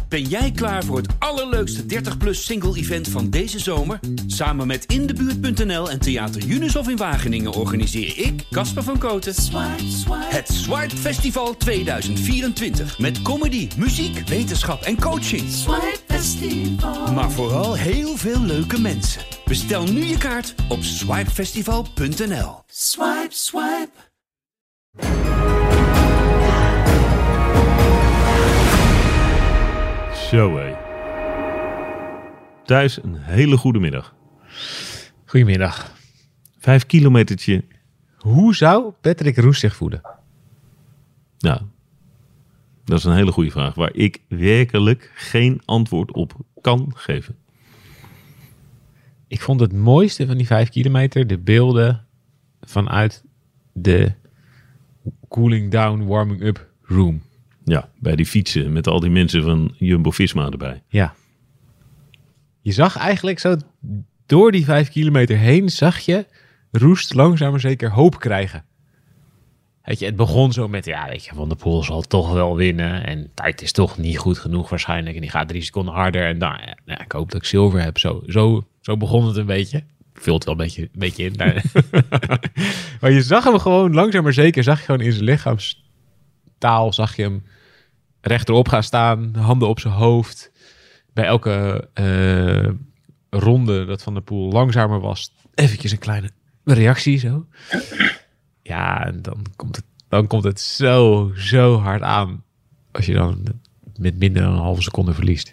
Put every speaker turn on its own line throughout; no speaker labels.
Ben jij klaar voor het allerleukste 30-plus single-event van deze zomer? Samen met Indebuurt.nl en Theater Unisof in Wageningen organiseer ik, Casper van Kooten, het Swipe Festival 2024. Met comedy, muziek, wetenschap en coaching.
Swipe Festival.
Maar vooral heel veel leuke mensen. Bestel nu je kaart op swipefestival.nl.
Swipe, swipe.
Zo hé. Thijs, een hele goede middag.
Goedemiddag.
5 kilometertje.
Hoe zou Patrick Roes zich voelen?
Nou, dat is een hele goede vraag waar ik werkelijk geen antwoord op kan geven.
Ik vond het mooiste van die 5 kilometer de beelden vanuit de cooling down, warming up room.
Ja, bij die fietsen met al die mensen van Jumbo-Visma erbij.
Ja. Je zag eigenlijk zo door die 5 kilometer heen, zag je Roest langzaam maar zeker hoop krijgen. Weet je, het begon zo met, ja, weet je, Van der Poel zal toch wel winnen. En tijd is toch niet goed genoeg waarschijnlijk. En die gaat 3 seconden harder. En dan, ja, ik hoop dat ik zilver heb. Zo begon het een beetje. Vult wel een beetje in. Maar je zag hem gewoon langzaam maar zeker, zag je gewoon in zijn lichaamstaal, zag je hem rechterop gaan staan, handen op zijn hoofd. Bij elke ronde dat Van der Poel langzamer was, eventjes een kleine reactie zo. Ja, en dan komt het zo hard aan als je dan met minder dan een halve seconde verliest.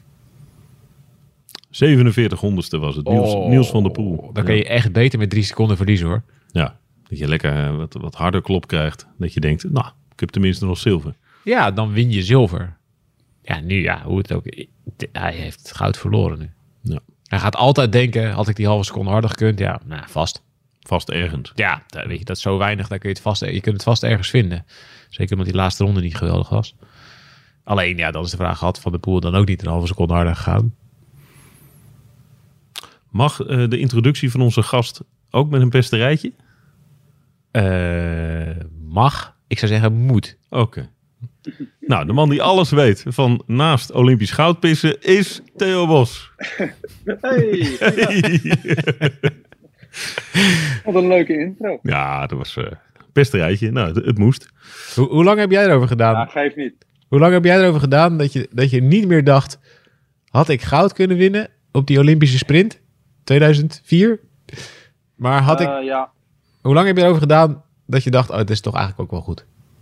47 honderdste was het. Niels van der Poel.
Dan kan je echt beter met 3 seconden verliezen hoor.
Ja, dat je lekker wat harder klop krijgt. Dat je denkt, nou, ik heb tenminste nog zilver.
Ja, dan win je zilver. Ja, nu ja, hoe het ook. Hij heeft goud verloren nu.
Ja.
Hij gaat altijd denken, had ik die halve seconde harder gekund? Ja, nou, vast.
Vast ergens.
Ja, weet je, dat is zo weinig, dan kun je kunt het vast ergens vinden. Zeker omdat die laatste ronde niet geweldig was. Alleen, ja, dan is de vraag, had Van der Poel dan ook niet een halve seconde harder gegaan?
Mag de introductie van onze gast ook met een pesterijtje?
Mag. Ik zou zeggen moet.
Oké. Nou, de man die alles weet van naast Olympisch goudpissen is Theo Bos.
Hey. Wat een leuke intro.
Ja, dat was pesterijtje. Nou, het moest.
Hoe lang heb jij erover gedaan?
Ja, geef niet.
Hoe lang heb jij erover gedaan dat je niet meer dacht, had ik goud kunnen winnen op die Olympische sprint 2004? Maar had ik...
Ja.
Hoe lang heb je erover gedaan dat je dacht, oh, het is toch eigenlijk ook wel goed?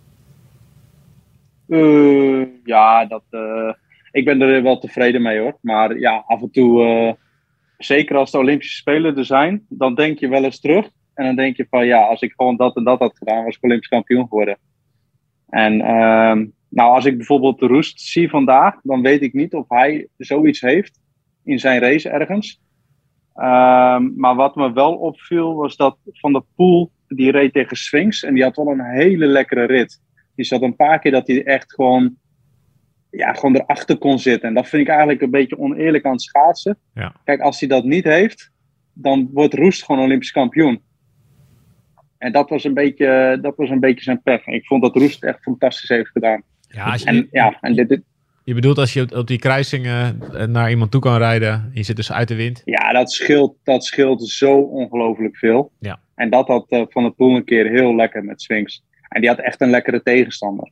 Ik ben er wel tevreden mee hoor. Maar ja, af en toe, zeker als de Olympische Spelen er zijn, dan denk je wel eens terug. En dan denk je van ja, als ik gewoon dat en dat had gedaan, was ik Olympisch kampioen geworden. En als ik bijvoorbeeld de Roest zie vandaag, dan weet ik niet of hij zoiets heeft in zijn race ergens. Maar wat me wel opviel was dat Van der Poel, die reed tegen Sphinx en die had wel een hele lekkere rit. Die zat een paar keer dat hij echt gewoon erachter kon zitten. En dat vind ik eigenlijk een beetje oneerlijk aan het schaatsen.
Ja.
Kijk, als hij dat niet heeft, dan wordt Roest gewoon Olympisch kampioen. En dat was een beetje zijn pech. Ik vond dat Roest echt fantastisch heeft gedaan.
Ja, je bedoelt als je op die kruisingen naar iemand toe kan rijden en je zit dus uit de wind?
Ja, dat scheelt zo ongelooflijk veel.
Ja.
En dat had Van der Poel een keer heel lekker met Sphinx. En die had echt een lekkere tegenstander.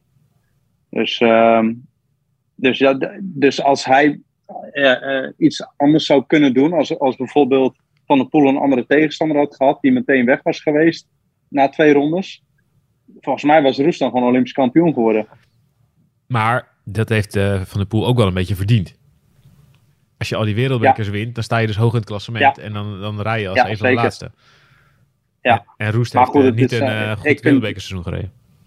Dus als hij iets anders zou kunnen doen, als bijvoorbeeld Van der Poel een andere tegenstander had gehad, die meteen weg was geweest na 2 rondes. Volgens mij was Roest dan gewoon Olympisch kampioen geworden.
Maar dat heeft Van der Poel ook wel een beetje verdiend. Als je al die wereldbekers wint, dan sta je dus hoog in het klassement. Ja. En dan rij je als een van de laatste.
Ja.
En Roest heeft niet een goed wereldbekerseizoen gereden.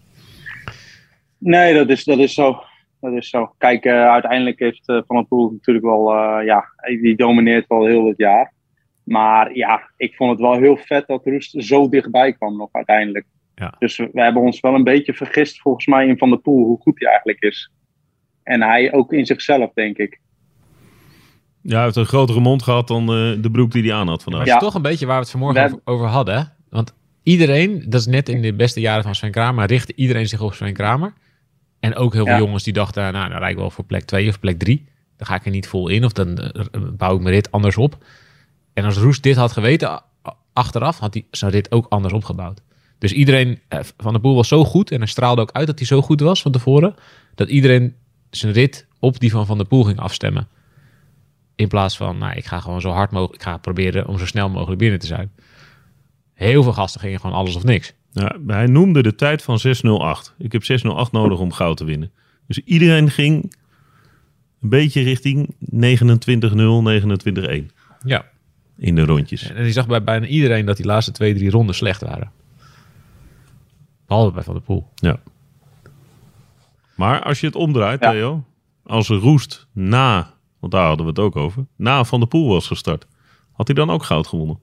Nee, dat is zo. Dat is zo. Kijk, uiteindelijk heeft Van der Poel natuurlijk wel... die domineert wel heel het jaar. Maar ja, ik vond het wel heel vet dat Roest zo dichtbij kwam nog uiteindelijk. Ja. Dus we hebben ons wel een beetje vergist volgens mij in Van der Poel hoe goed hij eigenlijk is. En hij ook in zichzelf, denk ik.
Ja, hij heeft een grotere mond gehad dan de broek die hij aan had vandaag.
Maar het is toch een beetje waar we het vanmorgen over hadden. Hè? Want iedereen, dat is net in de beste jaren van Sven Kramer, richtte iedereen zich op Sven Kramer. En ook heel veel jongens die dachten, nou, dan rijd ik wel voor plek 2 of plek 3. dan ga ik er niet vol in. Of dan bouw ik mijn rit anders op. En als Roest dit had geweten achteraf, had hij zijn rit ook anders opgebouwd. Dus iedereen, Van der Poel was zo goed. En hij straalde ook uit dat hij zo goed was van tevoren. Dat iedereen zijn rit op die van der Poel ging afstemmen. In plaats van, ik ga gewoon zo hard mogelijk... Ik ga proberen om zo snel mogelijk binnen te zijn. Heel veel gasten gingen gewoon alles of niks.
Ja, hij noemde de tijd van 6:08. Ik heb 6:08 nodig om goud te winnen. Dus iedereen ging een beetje richting 29:0, 29:1.
Ja.
In de rondjes.
En je zag bij bijna iedereen dat die laatste 2-3 ronden slecht waren. Behalve bij Van der Poel.
Ja. Maar als je het omdraait, Theo. Als Roest want daar hadden we het ook over, na Van der Poel was gestart. Had hij dan ook goud gewonnen?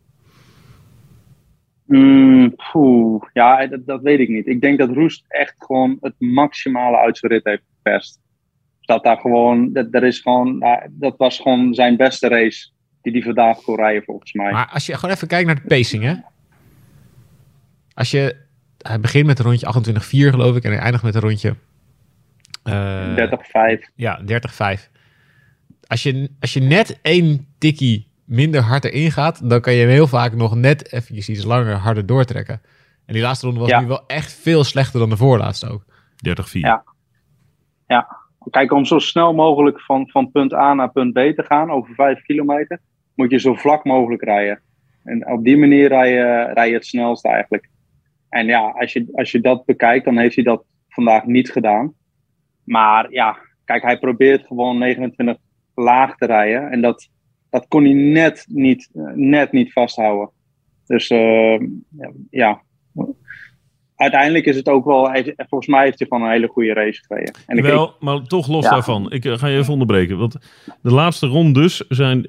Ja, dat weet ik niet. Ik denk dat Roest echt gewoon het maximale uit zijn rit heeft geperst. Dat daar gewoon, dat was gewoon zijn beste race die hij vandaag kon rijden volgens mij.
Maar als je gewoon even kijkt naar de pacing, hè. Hij begint met een rondje 28,4 geloof ik en hij eindigt met een rondje
30,5.
Ja, 30,5. Als je net 1 tikkie minder hard erin gaat, dan kan je hem heel vaak nog net eventjes iets langer harder doortrekken. En die laatste ronde was nu wel echt veel slechter dan de voorlaatste ook.
30,4.
Ja. Kijk, om zo snel mogelijk van punt A naar punt B te gaan, over 5 kilometer, moet je zo vlak mogelijk rijden. En op die manier rij je het snelst eigenlijk. En ja, als je dat bekijkt, dan heeft hij dat vandaag niet gedaan. Maar ja, kijk, hij probeert gewoon 29 laag te rijden. En dat kon hij net niet vasthouden. Dus ja. Uiteindelijk is het ook wel... Volgens mij heeft hij gewoon een hele goede race gereden.
Maar toch los daarvan. Ik ga je even onderbreken. Want de laatste rondes zijn 29-3.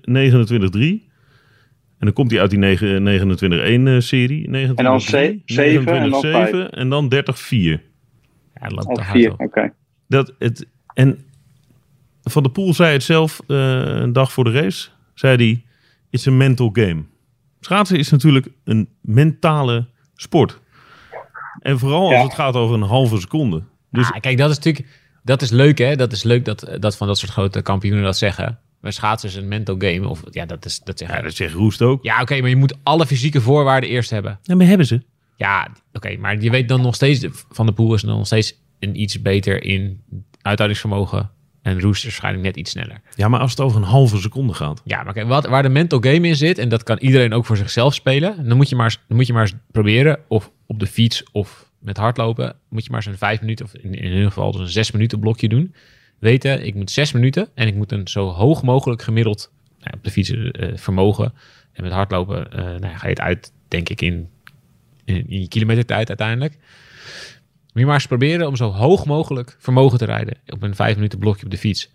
En dan komt hij uit die 29-1-serie.
En dan 7 en dan 5.
En dan 30-4.
Ja, dat loopt
4, oké.
En Van der Poel zei het zelf een dag voor de race. Zei hij, it's a mental game. Schaatsen is natuurlijk een mentale sport. En vooral als het gaat over een halve seconde. Dus
kijk, dat is leuk, hè? Dat is leuk dat van dat soort grote kampioenen dat zeggen. Maar schaatsen is een mental game. Of ja, dat
zegt Roest ook.
Ja, oké, maar je moet alle fysieke voorwaarden eerst hebben.
Ja, maar hebben ze?
Ja, oké, maar je weet dan nog steeds... Van der Poel is dan nog steeds iets beter in uithoudingsvermogen. En Roest is waarschijnlijk net iets sneller.
Ja, maar als het over een halve seconde gaat.
Ja, maar kijk, waar de mental game in zit... en dat kan iedereen ook voor zichzelf spelen... dan moet je maar eens proberen... of op de fiets of met hardlopen... moet je maar eens een 5 minuten... of in ieder geval dus een 6 minuten blokje doen. Weten, ik moet 6 minuten... en ik moet een zo hoog mogelijk gemiddeld... op de fiets vermogen... en met hardlopen ga je het uit... denk ik in je kilometertijd uiteindelijk... Moet je maar eens proberen om zo hoog mogelijk vermogen te rijden op een 5 minuten blokje op de fiets.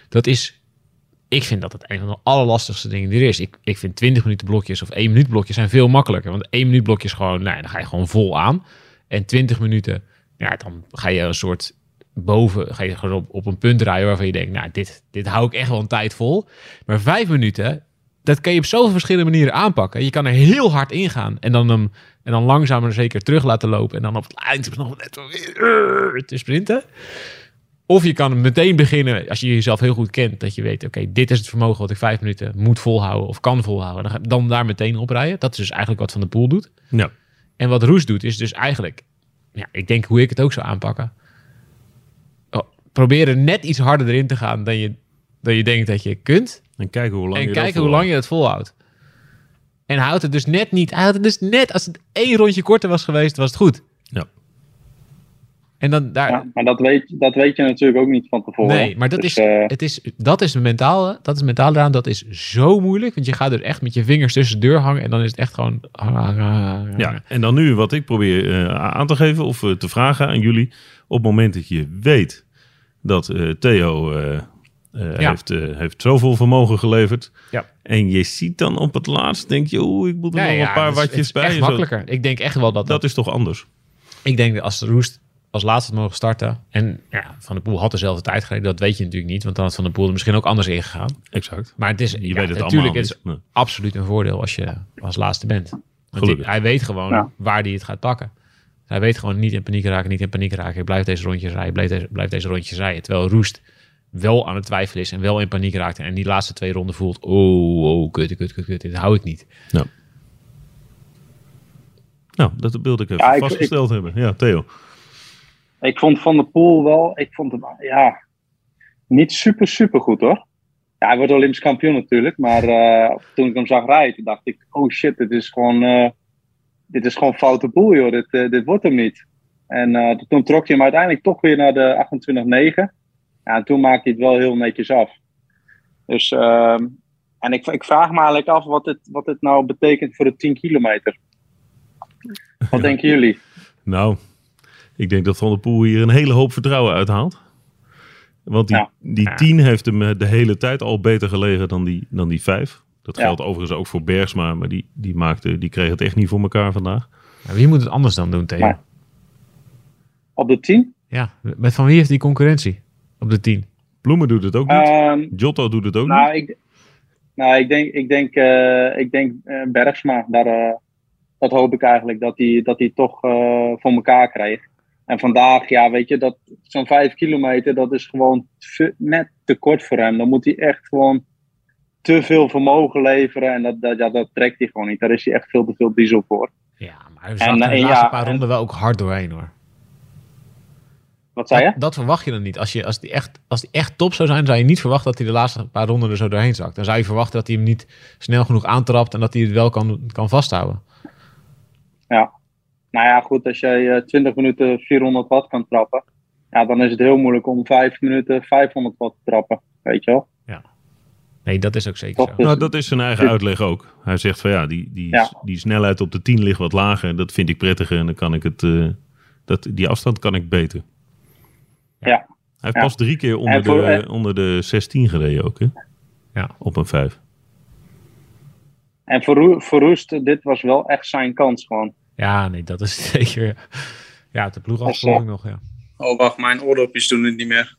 Ik vind dat het een van de allerlastigste dingen die er is. Ik vind 20 minuten blokjes of 1 minuut blokjes zijn veel makkelijker. Want 1 minuut blokjes gewoon, dan ga je gewoon vol aan. En 20 minuten, dan ga je een soort ga je gewoon op een punt rijden waarvan je denkt, dit hou ik echt wel een tijd vol. Maar 5 minuten, dat kan je op zoveel verschillende manieren aanpakken. Je kan er heel hard ingaan en dan langzaam maar zeker terug laten lopen. En dan op het eind nog net weer te sprinten. Of je kan meteen beginnen, als je jezelf heel goed kent, dat je weet, oké, dit is het vermogen wat ik 5 minuten moet volhouden of kan volhouden. Dan daar meteen op rijden. Dat is dus eigenlijk wat Van der Poel doet.
Ja.
En wat Roest doet, is dus eigenlijk, ik denk hoe ik het ook zou aanpakken. Proberen net iets harder erin te gaan dan je denkt dat je kunt.
En kijken
hoe lang je het volhoudt. En hij houdt het dus net niet. Hij houdt het dus net, als het 1 rondje korter was geweest, was het goed.
Ja.
En dan daar...
Ja, maar dat weet je natuurlijk ook niet van tevoren.
Nee, maar dat is mentaal eraan. Dat is zo moeilijk. Want je gaat er echt met je vingers tussen de deur hangen. En dan is het echt gewoon...
Ja, en dan nu wat ik probeer aan te geven of te vragen aan jullie. Op het moment dat je weet dat Theo heeft zoveel vermogen geleverd. Ja. En je ziet dan op het laatst, denk je, ik moet er nog een paar watjes bij.
Het is echt makkelijker. Ik denk echt wel dat
is toch anders?
Ik denk dat als de Roest als laatste had mogen starten. En Van der Poel had dezelfde tijd gereden. Dat weet je natuurlijk niet. Want dan had Van der Poel er misschien ook anders ingegaan.
Exact.
Maar het is,
je weet het
natuurlijk,
het
is absoluut een voordeel als je als laatste bent. Want hij weet gewoon waar hij het gaat pakken. Hij weet gewoon niet in paniek raken. Ik blijf deze rondjes rijden. Blijf deze rondjes rijden. Terwijl Roest wel aan het twijfelen is en wel in paniek raakt en die laatste 2 ronden voelt, oh, kut, dit hou ik niet.
Ja. Nou, dat wilde ik even vastgesteld hebben. Ja, Theo.
Ik vond Van der Poel wel, niet super goed hoor. Ja, hij wordt Olympisch kampioen natuurlijk, maar toen ik hem zag rijden, dacht ik, oh shit, dit is gewoon foute boel joh, dit wordt hem niet. En toen trok hij hem uiteindelijk toch weer naar de 28-9. Ja, en toen maakte hij het wel heel netjes af. Dus, en ik vraag me eigenlijk af wat het nou betekent voor de 10 kilometer. Wat denken jullie?
Nou, ik denk dat Van der Poel hier een hele hoop vertrouwen uithaalt. Want die 10 heeft hem de hele tijd al beter gelegen dan die 5. Dat geldt overigens ook voor Bergsma, maar die kreeg het echt niet voor elkaar vandaag.
Ja, wie moet het anders dan doen, Theo?
Maar, op de 10?
Ja, van wie heeft die concurrentie op de 10?
Bloemen doet het ook niet. Giotto doet het ook niet.
Ik denk Bergsma. Dat hoop ik eigenlijk dat hij toch voor elkaar kreeg. En vandaag, weet je, dat zo'n 5 kilometer, dat is gewoon net te kort voor hem. Dan moet hij echt gewoon te veel vermogen leveren. En dat trekt hij gewoon niet. Daar is hij echt veel te veel diesel voor.
Ja, maar hij zag de laatste paar ronden wel ook hard doorheen hoor.
Wat zei je?
Dat verwacht je dan niet. Als die echt top zou zijn, zou je niet verwachten dat hij de laatste paar ronden er zo doorheen zakt. Dan zou je verwachten dat hij hem niet snel genoeg aantrapt en dat hij het wel kan vasthouden.
Ja. Nou ja, goed, als jij 20 minuten 400 watt kan trappen, dan is het heel moeilijk om 5 minuten 500 watt te trappen, weet je wel.
Ja. Nee, dat is ook zeker zo.
Nou, dat is zijn eigen uitleg ook. Hij zegt van die snelheid op de 10 ligt wat lager. Dat vind ik prettiger en dan kan ik die afstand kan ik beter.
Ja.
Hij heeft pas 3 keer onder de 16 gereden ook, hè? Ja. Op een 5.
En voor Roest, dit was wel echt zijn kans gewoon.
Ja, nee, dat is zeker. Ja, de ploegafvolging nog, ja.
Oh, wacht, mijn oordopjes doen het niet meer.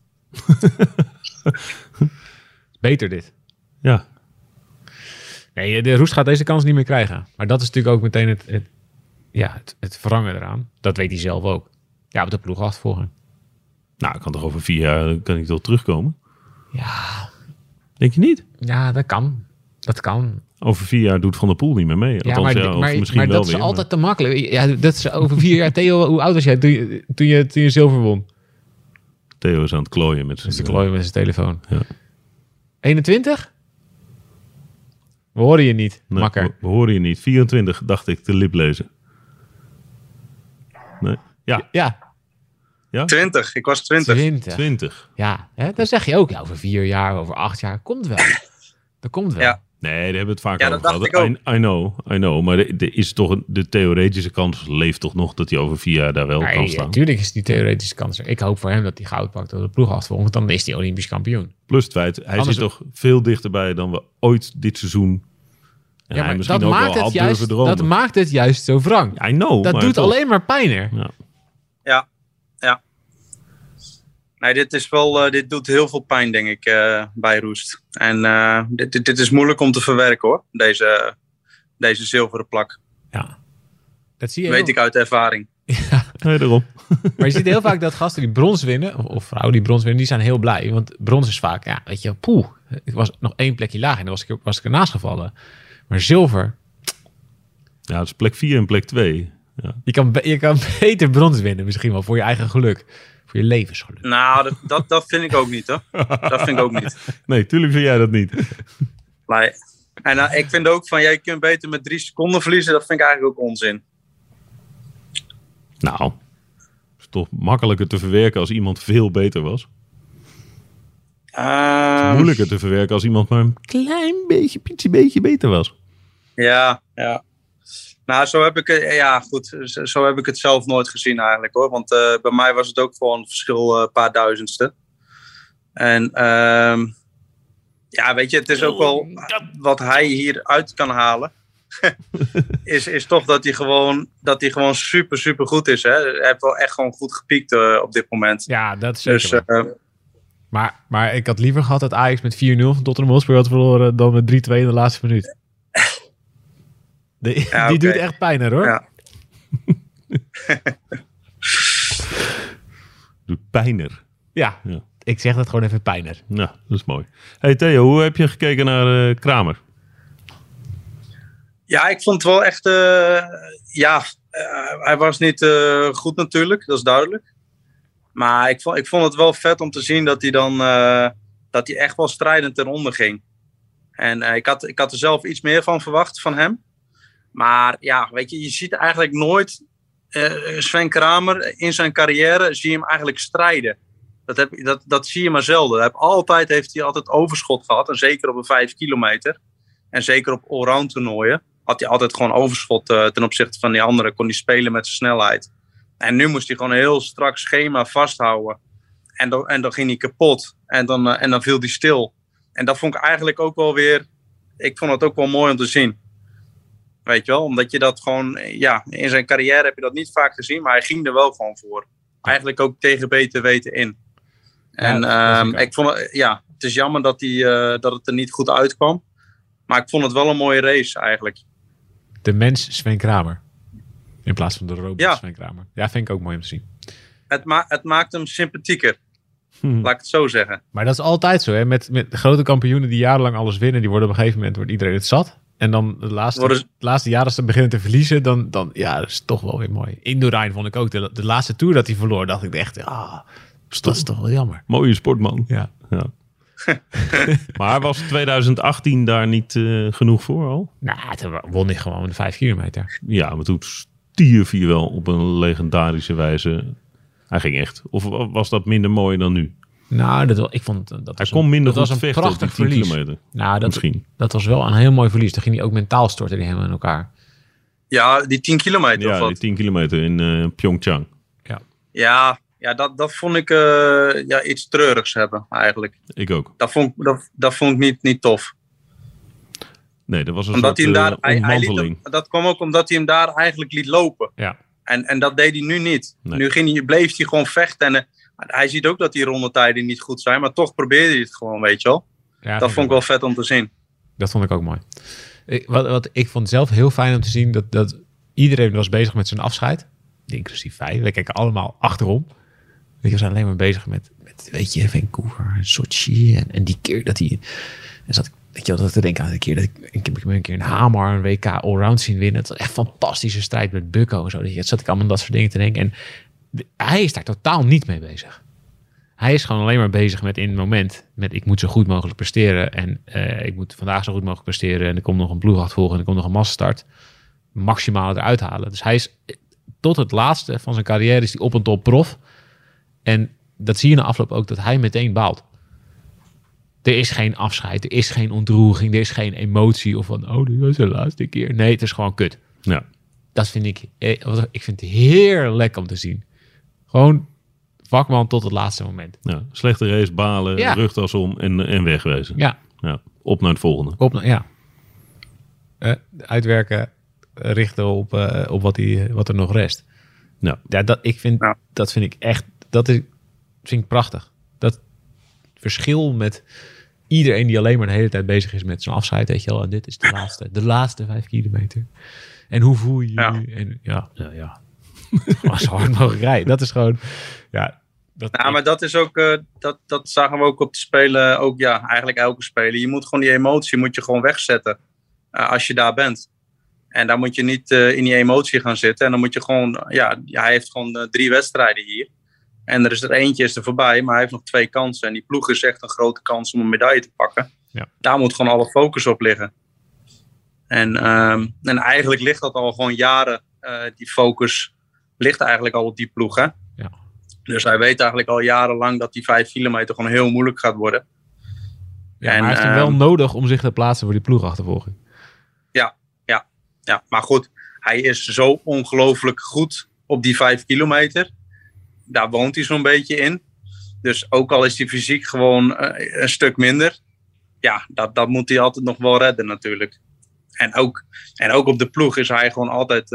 Beter dit.
Ja.
Nee, de Roest gaat deze kans niet meer krijgen. Maar dat is natuurlijk ook meteen het verrangen eraan. Dat weet hij zelf ook. Ja, op de ploegafvolging.
Nou, ik kan toch over 4 jaar kan ik toch terugkomen?
Ja.
Denk je niet?
Ja, dat kan. Dat kan.
Over 4 jaar doet Van der Poel niet meer mee.
Althans, maar dat is altijd te makkelijk. Ja, dat is over 4 jaar. Theo, hoe oud was jij toen je zilver won?
Theo is aan het klooien met
zijn telefoon.
Ja.
21? We horen je niet, makker.
We horen je niet. 24, dacht ik, te lip lezen. Nee. Ja.
20, ik was 20.
Ja, hè? Dan zeg je ook, over 4 jaar, over 8 jaar, komt wel. Dat komt wel.
Ja.
Nee, daar hebben we het vaak over gehad. I know. Maar er is toch de theoretische kans leeft toch nog dat hij over 4 jaar daar wel kan staan.
Natuurlijk is die theoretische kans er. Ik hoop voor hem dat hij goud pakt door de ploeg af. Want dan is hij Olympisch kampioen.
Plus het feit, hij zit toch veel dichterbij dan we ooit dit seizoen. En hij misschien ook wel had durven dromen.
Dat maakt het juist zo wrang.
I know.
Dat doet alleen maar pijner.
Ja. Nee, dit doet heel veel pijn, denk ik, bij Roest. En dit is moeilijk om te verwerken, hoor. Deze zilveren plak.
Ja. Dat zie je
weet ik uit ervaring.
Ja.
Nee, daarom.
Maar je ziet heel vaak dat gasten die brons winnen, of vrouwen die brons winnen, die zijn heel blij. Want brons is vaak, weet je, ik was nog 1 plekje laag en dan was ik ernaast gevallen. Maar zilver...
Ja, het is plek 4 en plek 2. Ja.
Je kan beter brons winnen, misschien wel, voor je eigen geluk. Voor je levensgeluk.
Nou, dat vind ik ook niet, hoor. Dat vind ik ook niet.
Nee, tuurlijk vind jij dat niet.
Nee. En ik vind ook van, jij kunt beter met 3 seconden verliezen. Dat vind ik eigenlijk ook onzin.
Nou, het is toch makkelijker te verwerken als iemand veel beter was. Het is moeilijker te verwerken als iemand maar een klein beetje beter was.
Ja. Nou, zo heb ik het zelf nooit gezien eigenlijk, hoor. Want bij mij was het ook gewoon een verschil een paar duizendste. En weet je, het is ook wel wat hij hier uit kan halen. is toch dat hij gewoon super, super goed is. Hè? Hij heeft wel echt gewoon goed gepiekt op dit moment.
Ja, dat is zeker. Maar ik had liever gehad dat Ajax met 4-0 van Tottenham Hotspur had verloren dan met 3-2 in de laatste minuut. Die doet echt pijn, hoor.
Ja.
Doet pijner.
Ja, Ik zeg dat gewoon even pijner.
Nou, dat is mooi. Hey Theo, hoe heb je gekeken naar Kramer?
Ja, ik vond het wel echt... hij was niet goed natuurlijk, dat is duidelijk. Maar ik vond het wel vet om te zien dat hij dan... dat hij echt wel strijdend ten onder ging. En ik had er zelf iets meer van verwacht van hem. Maar ja, weet je ziet eigenlijk nooit... Sven Kramer in zijn carrière zie je hem eigenlijk strijden. Dat zie je maar zelden. Heeft hij altijd overschot gehad. En zeker op een 5 kilometer. En zeker op allround toernooien. Had hij altijd gewoon overschot ten opzichte van die anderen. Kon hij spelen met zijn snelheid. En nu moest hij gewoon een heel strak schema vasthouden. En dan ging hij kapot. En dan viel hij stil. En dat vond ik eigenlijk ook wel weer... Ik vond het ook wel mooi om te zien. Weet je wel? Omdat je dat gewoon... Ja, in zijn carrière heb je dat niet vaak gezien. Maar hij ging er wel gewoon voor. Eigenlijk ook tegen beter weten in. En ik vond het... Ja, het is jammer dat het er niet goed uitkwam. Maar ik vond het wel een mooie race eigenlijk.
De mens Sven Kramer. In plaats van de robot Sven Kramer. Ja, vind ik ook mooi om te zien.
Het maakt hem sympathieker. Laat ik het zo zeggen.
Maar dat is altijd zo. Hè? Met grote kampioenen die jarenlang alles winnen. Die worden op een gegeven moment wordt iedereen het zat. En dan de laatste jaren als ze beginnen te verliezen. Dan ja, dat is toch wel weer mooi. Indurain vond ik ook. De laatste Tour dat hij verloor. Dacht ik echt. Dat is toch wel jammer.
Mooie sportman.
Ja.
Maar was 2018 daar niet genoeg voor al?
Nou, toen won hij gewoon de 5 kilometer.
Ja, maar toen stierf hij wel op een legendarische wijze. Hij ging echt. Of was dat minder mooi dan nu?
Nou, ik vond dat
hij kon minder
goed
vechten.
Dat was een prachtig verlies.
Kilometer.
Nou,
misschien.
Dat was wel een heel mooi verlies. Dan ging hij ook mentaal storten die helemaal in elkaar.
Ja, die 10 kilometer of wat?
Die 10 kilometer in Pyeongchang.
Ja, dat vond ik iets treurigs hebben eigenlijk.
Ik ook.
Dat vond ik niet tof.
Nee, dat was een
omdat
soort ontmanteling.
Dat kwam ook omdat hij hem daar eigenlijk liet lopen.
Ja.
En dat deed hij nu niet. Nee. Nu bleef hij gewoon vechten. En hij ziet ook dat die rondetijden niet goed zijn. Maar toch probeerde hij het gewoon, weet je wel. Ja, dat vond ik wel vet om te zien.
Dat vond ik ook mooi. Wat ik vond zelf heel fijn om te zien... dat iedereen was bezig met zijn afscheid. Inclusief wij. We kijken allemaal achterom. We zijn alleen maar bezig met weet je, Vancouver, Sochi. En die keer dat hij... En zat ik, weet je wel, te denken aan de keer dat ik heb een keer een Hamar, een WK allround zien winnen. Het was echt een fantastische strijd met Bucco en zo. Dat zat ik allemaal dat soort dingen te denken. En hij is daar totaal niet mee bezig. Hij is gewoon alleen maar bezig met in het moment. Met ik moet zo goed mogelijk presteren. En ik moet vandaag zo goed mogelijk presteren. En er komt nog een ploegachtervolg en er komt nog een massastart. Maximale eruit halen. Dus hij is tot het laatste van zijn carrière is hij op een top prof. En dat zie je na afloop ook dat hij meteen baalt. Er is geen afscheid, er is geen ontroering, er is geen emotie of van, dit was de laatste keer. Nee, het is gewoon kut.
Ja.
Dat vind ik vind het heerlijk om te zien. Gewoon vakman tot het laatste moment.
Ja, slechte race, balen, rugtas om en wegwezen.
Ja.
Op naar het volgende.
Uitwerken, richten op wat er nog rest.
Ja.
Dat vind ik echt, vind ik prachtig. Dat verschil met iedereen die alleen maar de hele tijd bezig is met zijn afscheid, weet je wel. En dit is de laatste 5 kilometer. En hoe voel je je nu? En ja. Maar zo hard mogelijk rijden. Dat is gewoon,
maar dat is ook, dat zagen we ook op de Spelen, ook eigenlijk elke Spelen. Je moet gewoon die emotie moet je gewoon wegzetten als je daar bent. En daar moet je niet in die emotie gaan zitten. En dan moet je gewoon, hij heeft gewoon 3 wedstrijden hier. En er eentje is er voorbij, maar hij heeft nog 2 kansen. En die ploeg is echt een grote kans om een medaille te pakken. Ja. Daar moet gewoon alle focus op liggen. En eigenlijk ligt dat al gewoon jaren. Die focus ligt eigenlijk al op die ploeg. Hè?
Ja.
Dus hij weet eigenlijk al jarenlang dat die 5 kilometer gewoon heel moeilijk gaat worden.
Ja, en hij heeft hem wel nodig om zich te plaatsen voor die ploegachtervolging.
Ja, maar goed. Hij is zo ongelooflijk goed op die 5 kilometer. Daar woont hij zo'n beetje in. Dus ook al is die fysiek gewoon een stuk minder. Ja, dat moet hij altijd nog wel redden natuurlijk. En ook op de ploeg is hij gewoon altijd...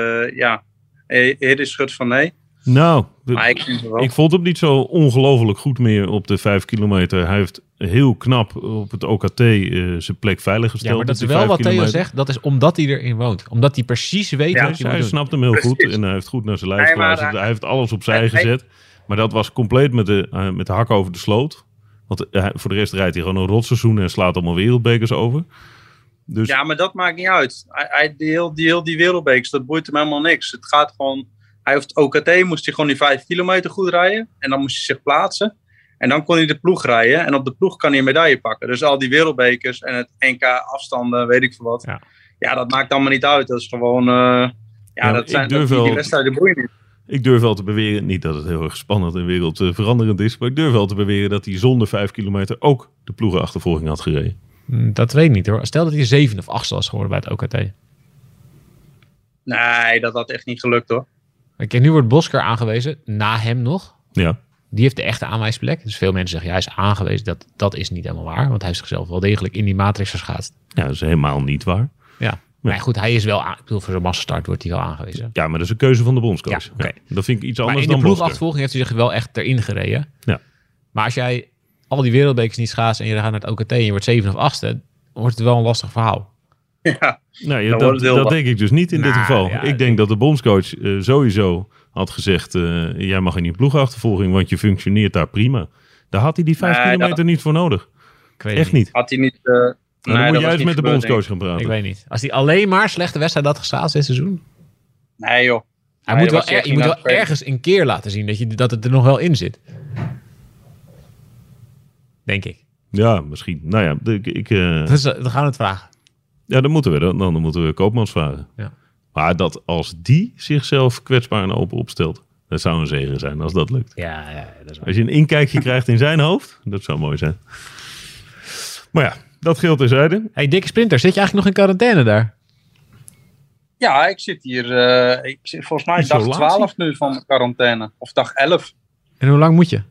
is schut van nee.
Nou, ik vond hem niet zo ongelooflijk goed meer op de 5 kilometer. Hij heeft heel knap op het OKT zijn plek veilig gesteld.
Ja, maar dat is wel wat Theo zegt. Dat is omdat hij erin woont. Omdat hij precies weet wat hij moet doen.
Hij snapt hem heel goed en hij heeft goed naar zijn lijf geluisterd. Hij heeft alles opzij gezet. Maar dat was compleet met de hak over de sloot. Want voor de rest rijdt hij gewoon een rotseizoen en slaat allemaal wereldbekers over. Dus...
Ja, maar dat maakt niet uit. Die wereldbekers, dat boeit hem helemaal niks. Het gaat gewoon... Hij heeft OKT, moest hij gewoon die 5 kilometer goed rijden. En dan moest hij zich plaatsen. En dan kon hij de ploeg rijden. En op de ploeg kan hij een medaille pakken. Dus al die wereldbekers en het NK afstanden, weet ik veel wat. Ja, dat maakt allemaal niet uit. Dat is gewoon... die wedstrijden boeien niet.
Ik durf wel te beweren, niet dat het heel erg spannend en wereldveranderend is, maar ik durf wel te beweren dat hij zonder 5 kilometer ook de ploegenachtervolging had gereden.
Dat weet ik niet hoor. Stel dat hij 7e of 8e was geworden bij het OKT.
Nee, dat had echt niet gelukt hoor.
Kijk, nu wordt Bosker aangewezen, na hem nog.
Ja.
Die heeft de echte aanwijsplek. Dus veel mensen zeggen, hij is aangewezen. Dat is niet helemaal waar, want hij heeft zichzelf wel degelijk in die matrix geschaatst.
Ja, dat is helemaal niet waar.
Ja. Maar goed, hij is wel ik bedoel, voor zo'n massastart wordt hij wel aangewezen.
Ja, maar dat is een keuze van de bondscoach.
Ja, okay.
Dat vind ik iets anders dan
in de ploegachtervolging heeft hij zich wel echt erin gereden.
Ja.
Maar als jij al die wereldbekers niet schaatst en je gaat naar het OKT en je wordt 7e of 8e, wordt het wel een lastig verhaal.
Ja,
dat denk ik dus niet in dit geval. Ja, ik denk dat de bondscoach sowieso had gezegd, jij mag in die ploegachtervolging, want je functioneert daar prima. Daar had hij die 5 kilometer niet voor nodig. Echt niet.
Had hij niet...
dan moet je juist met de bondscoach gaan praten.
Ik weet niet. Als hij alleen maar slechte wedstrijd had geschaatst dit seizoen.
Nee joh.
Je moet wel ergens een keer laten zien dat het er nog wel in zit. Denk ik.
Ja, misschien. Nou ja,
Dus, dan gaan we het vragen.
Ja, dan moeten we Koopmans vragen.
Ja.
Maar dat als die zichzelf kwetsbaar en open opstelt, dat zou een zegen zijn als dat lukt.
Ja, dat is waar.
Als je een inkijkje krijgt in zijn hoofd, dat zou mooi zijn. Maar ja, dat geldt terzijde.
Hey, dikke sprinter, zit je eigenlijk nog in quarantaine daar?
Ja, ik zit hier, volgens mij dag 12 nu van mijn quarantaine. Of dag 11.
En hoe lang moet je?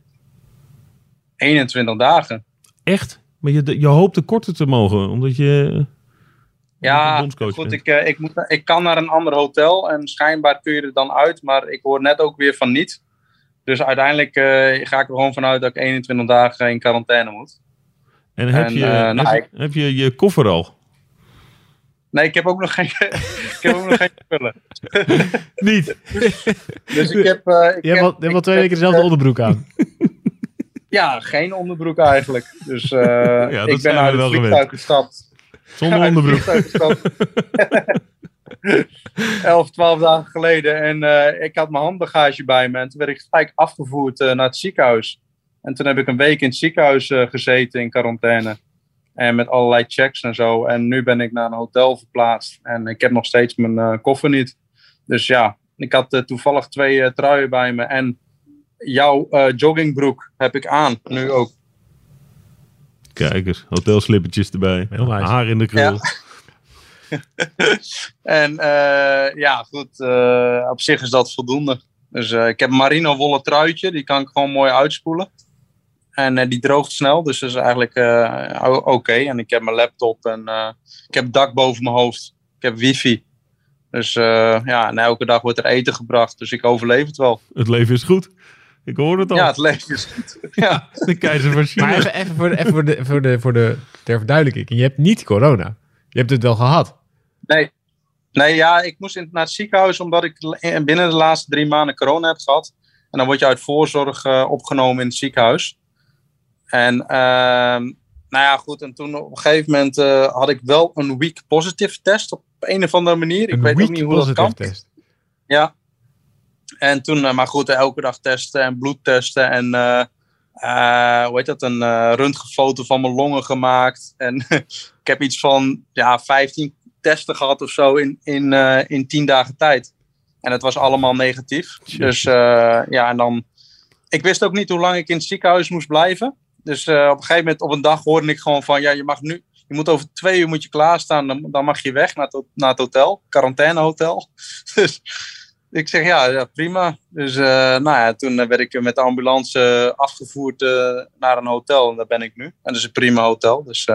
21 dagen.
Echt? Maar je hoopt de korter te mogen, omdat je...
Ja, goed, ik kan naar een ander hotel en schijnbaar kun je er dan uit, maar ik hoor net ook weer van niet. Dus uiteindelijk ga ik er gewoon vanuit dat ik 21 dagen in quarantaine moet.
En heb je je koffer al?
Nee, ik heb ook nog geen spullen.
Niet?
Dus ik heb...
Je hebt al 2 weken dezelfde onderbroek aan.
Ja, geen onderbroek eigenlijk. Dus ik ben uit het vliegtuig gestapt.
Zonder onderbroek.
11, 12 dagen geleden. En ik had mijn handbagage bij me. En toen werd ik gelijk afgevoerd naar het ziekenhuis. En toen heb ik een week in het ziekenhuis gezeten in quarantaine. En met allerlei checks en zo. En nu ben ik naar een hotel verplaatst. En ik heb nog steeds mijn koffer niet. Dus ja, ik had toevallig 2 truien bij me. En jouw joggingbroek heb ik aan. Nu ook.
Kijk eens, hotelslippertjes erbij.
Heel nice.
Haar in de krul.
Ja. En ja, goed. Op zich is dat voldoende. Dus ik heb een merino wollen truitje. Die kan ik gewoon mooi uitspoelen. En die droogt snel. Dus dat is eigenlijk oké. En ik heb mijn laptop. En ik heb dak boven mijn hoofd. Ik heb wifi. Dus ja, en elke dag wordt er eten gebracht. Dus ik overleef het wel.
Het leven is goed. Ik hoor het al.
Ja, het leven is goed. Ja.
De keizer van China.
Maar even voor de ter verduidelijking. Je hebt niet corona. Je hebt het wel gehad.
Nee, ja, ik moest naar het ziekenhuis omdat ik binnen de laatste 3 maanden corona heb gehad. En dan word je uit voorzorg opgenomen in het ziekenhuis. En nou ja, goed. En toen op een gegeven moment had ik wel een weak positive test op een of andere manier. Ik weet ook niet hoe dat kan. Test. Ja. En toen, maar goed, elke dag testen en bloed testen. En hoe heet dat? Een röntgenfoto van mijn longen gemaakt. En ik heb iets van 15 testen gehad of zo in 10 dagen tijd. En het was allemaal negatief. Dus ja, en dan... Ik wist ook niet hoe lang ik in het ziekenhuis moest blijven. Dus op een gegeven moment op een dag hoorde ik gewoon van... Ja, je moet over 2 uur moet je klaarstaan. Dan mag je weg naar het hotel. Quarantainehotel. Dus ik zeg ja, prima. Dus nou ja, toen werd ik met de ambulance afgevoerd naar een hotel. En daar ben ik nu. En dat is een prima hotel. Dus...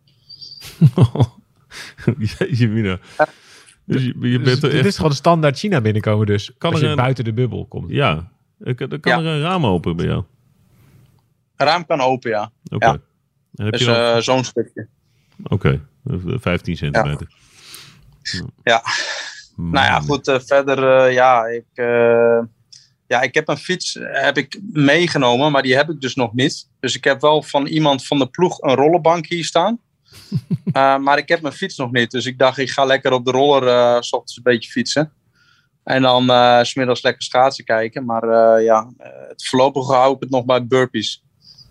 Jeetje mina. Dus je bent
dit is gewoon standaard China binnenkomen dus.
Kan
als
er
je buiten de bubbel komt.
Ja. Dan kan er een raam open bij jou.
Een raam kan open, ja.
Oké.
Ja. Dus zo'n stukje.
Oké. 15 centimeter.
Ja. Nou ja, goed. Verder, ja, Ja, ik heb een fiets meegenomen, maar die heb ik dus nog niet. Dus ik heb wel van iemand van de ploeg een rollenbank hier staan. Maar ik heb mijn fiets nog niet. Dus ik dacht, ik ga lekker op de roller 's ochtends een beetje fietsen. En dan 's middags lekker schaatsen kijken. Maar het voorlopig hou ik het nog bij burpees.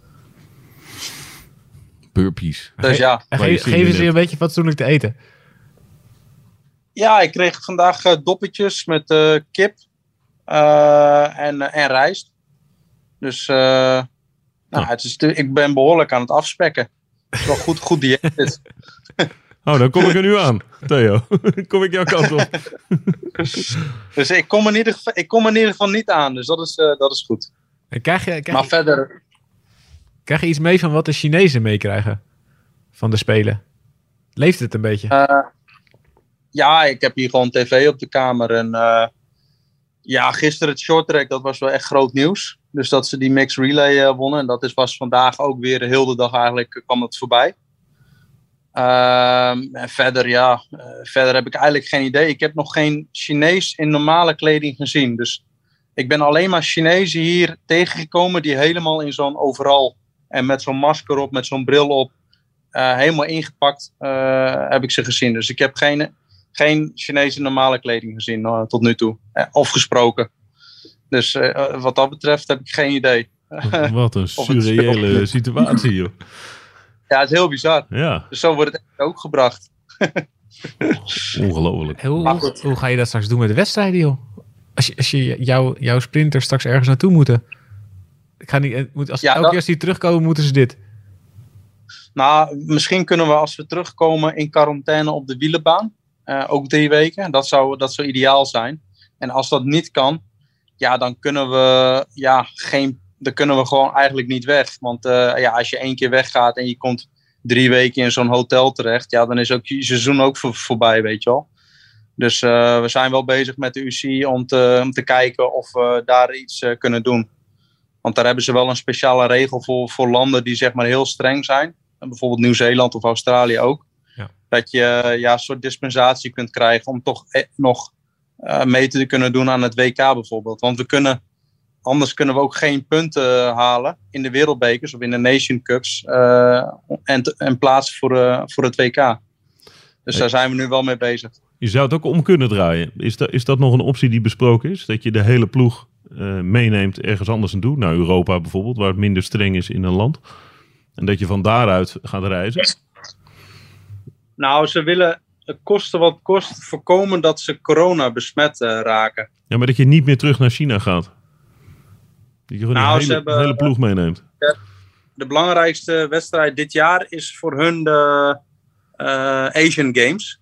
Burpees.
Dus ja.
Geven ze je een beetje fatsoenlijk te eten?
Ja, ik kreeg vandaag doppetjes met kip en rijst. Dus ik ben behoorlijk aan het afspekken. Het is wel goed dieet dit.
Oh, dan kom ik er nu aan, Theo. Kom ik jouw kant op.
Dus ik kom in ieder geval niet aan. Dus dat is goed.
En
verder...
Krijg je iets mee van wat de Chinezen meekrijgen van de Spelen? Leeft het een beetje?
Ja, ik heb hier gewoon tv op de kamer. En gisteren het shorttrack, dat was wel echt groot nieuws. Dus dat ze die mixed relay wonnen. En dat was vandaag ook weer heel de dag eigenlijk kwam het voorbij. En verder heb ik eigenlijk geen idee. Ik heb nog geen Chinees in normale kleding gezien. Dus ik ben alleen maar Chinezen hier tegengekomen die helemaal in zo'n overal en met zo'n masker op, met zo'n bril op, helemaal ingepakt heb ik ze gezien. Dus ik heb geen Chinese normale kleding gezien tot nu toe. Of gesproken. Dus wat dat betreft heb ik geen idee.
Wat een surreële situatie, joh.
Ja, het is heel bizar.
Ja.
Dus zo wordt het ook gebracht.
Ongelooflijk.
Hoe ga je dat straks doen met de wedstrijden, joh? Als je jouw sprinter straks ergens naartoe moeten. Elke keer als die terugkomen, moeten ze dit.
Nou, misschien kunnen we als we terugkomen in quarantaine op de wielenbaan. Ook 3 weken. Dat zou ideaal zijn. En als dat niet kan, ja, dan kunnen we dan kunnen we gewoon eigenlijk niet weg. Want als je 1 keer weggaat en je komt 3 weken in zo'n hotel terecht, ja, dan is ook je seizoen ook voorbij, weet je wel. Dus we zijn wel bezig met de UCI om te kijken of we daar iets kunnen doen. Want daar hebben ze wel een speciale regel voor landen die zeg maar heel streng zijn. En bijvoorbeeld Nieuw-Zeeland of Australië ook. Ja. Dat je een soort dispensatie kunt krijgen om toch nog mee te kunnen doen aan het WK bijvoorbeeld. Want anders kunnen we ook geen punten halen in de wereldbekers of in de Nation Cups en plaatsen voor het WK. Dus daar zijn we nu wel mee bezig.
Je zou het ook om kunnen draaien. Is dat nog een optie die besproken is? Dat je de hele ploeg meeneemt ergens anders naartoe? Nou, Europa bijvoorbeeld, waar het minder streng is in een land. En dat je van daaruit gaat reizen?
Nou, ze willen kosten wat kost voorkomen dat ze corona besmet raken.
Ja, maar dat je niet meer terug naar China gaat. Dat je gewoon de hele ploeg meeneemt.
De belangrijkste wedstrijd dit jaar is voor hun de Asian Games.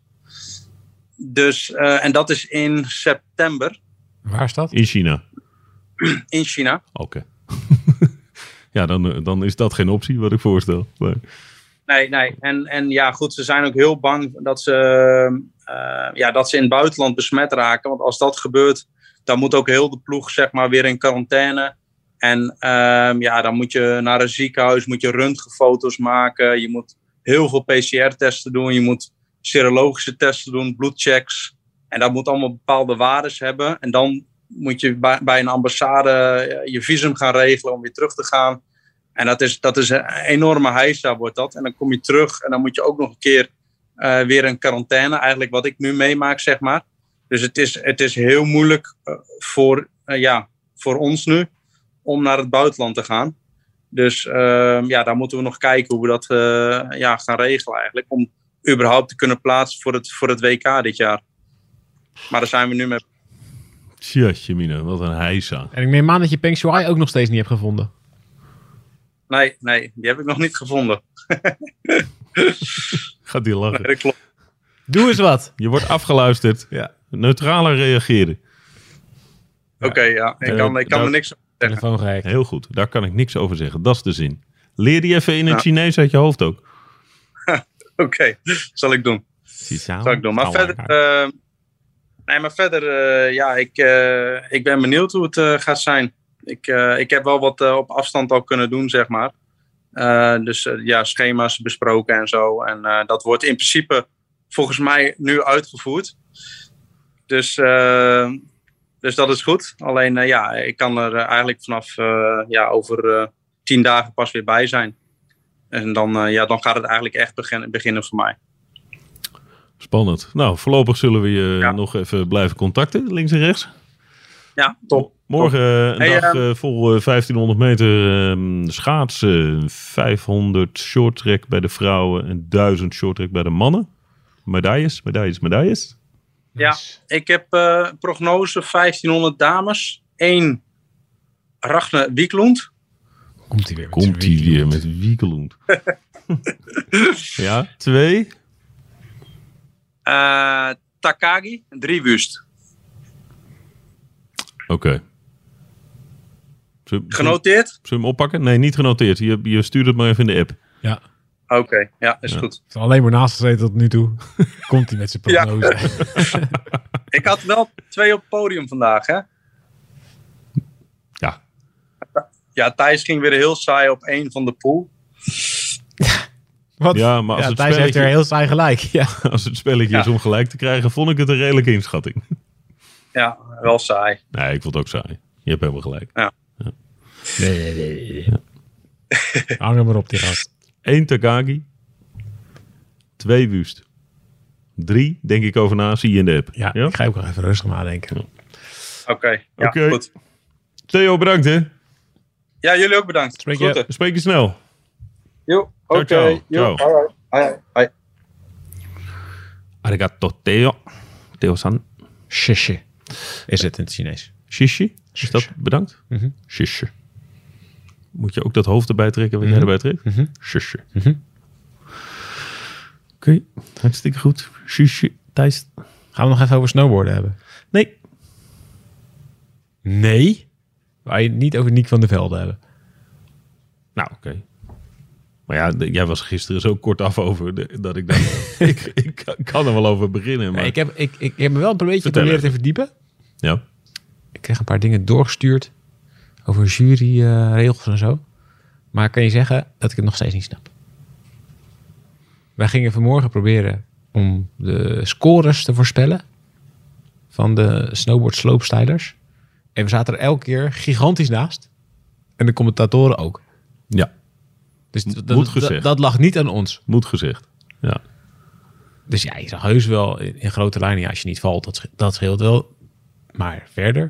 Dus, en dat is in september.
Waar is dat?
In China.
In China.
Oké. Ja, dan is dat geen optie wat ik voorstel.
Nee. En ja, goed, ze zijn ook heel bang dat ze in het buitenland besmet raken. Want als dat gebeurt, dan moet ook heel de ploeg zeg maar weer in quarantaine. En dan moet je naar een ziekenhuis, moet je röntgenfoto's maken. Je moet heel veel PCR-testen doen. Je moet serologische testen doen, bloedchecks. En dat moet allemaal bepaalde waardes hebben. En dan moet je bij een ambassade je visum gaan regelen om weer terug te gaan. En dat is een enorme heisa wordt dat. En dan kom je terug en dan moet je ook nog een keer weer in quarantaine. Eigenlijk wat ik nu meemaak, zeg maar. Dus het is heel moeilijk voor ons nu om naar het buitenland te gaan. Dus daar moeten we nog kijken hoe we dat gaan regelen eigenlijk. Om überhaupt te kunnen plaatsen voor het WK dit jaar. Maar daar zijn we nu mee.
Tjatje mine, wat een heisa.
En ik neem aan dat je Peng Shuai ook nog steeds niet hebt gevonden.
Nee, die heb ik nog niet gevonden.
Gaat die lachen.
Nee, dat klopt.
Doe eens wat.
Je wordt afgeluisterd. Ja. Neutraler reageren.
Oké, ja. Ik kan er niks over zeggen.
Telefoon gehackt.
Heel goed, daar kan ik niks over zeggen. Dat is de zin. Leer die even in het Chinees uit je hoofd ook.
Oké, zal ik doen. Maar verder, ik ben benieuwd hoe het gaat zijn. Ik heb wel wat op afstand al kunnen doen, zeg maar. Dus schema's besproken en zo. En dat wordt in principe volgens mij nu uitgevoerd. Dus Dus dat is goed. Alleen ik kan er eigenlijk vanaf over 10 dagen pas weer bij zijn. En dan gaat het eigenlijk echt beginnen voor mij.
Spannend. Nou, voorlopig zullen we je nog even blijven contacten, links en rechts.
Ja, top.
Morgen een dag vol 1500 meter schaatsen, 500 shorttrack bij de vrouwen en 1000 shorttrack bij de mannen. Medailles.
Ja, ik heb prognose 1500 dames. 1 Ragnar Wieklund.
Komt hij weer met Wiekelund. Ja, 2.
Takagi, 3 Wust.
Oké.
Genoteerd?
Zullen we hem oppakken? Nee, niet genoteerd. Je stuurt het maar even in de app.
Ja.
Oké, is goed.
Ik heb alleen maar naast gezeten tot nu toe. Komt hij met zijn prognose.
Ja. Ik had wel 2 op het podium vandaag, hè?
Ja.
Ja, Thijs ging weer heel saai op 1 van de pool.
Wat?
Ja, maar als het
Thijs
spelletje,
heeft er heel saai gelijk. Ja.
Als het spelletje is om gelijk te krijgen, vond ik het een redelijke inschatting.
Ja, wel saai.
Nee, ik vond het ook saai. Je hebt helemaal gelijk.
Ja.
Nee. Hang hem maar op, die gast.
1 Takagi. 2 Wust. 3, denk ik over na, zie je in de app.
Ja, ik ga ook nog even rustig nadenken.
Oké, goed.
Theo, bedankt hè.
Ja, jullie ook bedankt.
Spreek je snel.
Jo, oké.
Ciao.
Hoi.
Arigato, Theo. Theo-san.
Shishi. Is het in het Chinees?
Shishi? Is dat bedankt?
Mhm.
Shishi. Moet je ook dat hoofd erbij trekken wat jij erbij trekt? Shishi. Oké, hartstikke goed. Shishi. Thijs.
Gaan we nog even over snowboarden hebben? Nee? Waar je het niet over Niek van der Velde hebben?
Nou, oké. Maar ja, jij was gisteren zo kort af over dat ik dacht, ik kan er wel over beginnen. Maar...
Nee, ik heb me wel een beetje proberen te verdiepen.
Ja.
Ik kreeg een paar dingen doorgestuurd over juryregels en zo. Maar kan je zeggen dat ik het nog steeds niet snap. Wij gingen vanmorgen proberen om de scores te voorspellen van de snowboard slopestylers. En we zaten er elke keer gigantisch naast. En de commentatoren ook.
Ja.
Dus dat lag niet aan ons.
Moet gezegd. Ja.
Dus ja, je zag heus wel in grote lijnen, ja, als je niet valt, dat scheelt wel. Maar verder,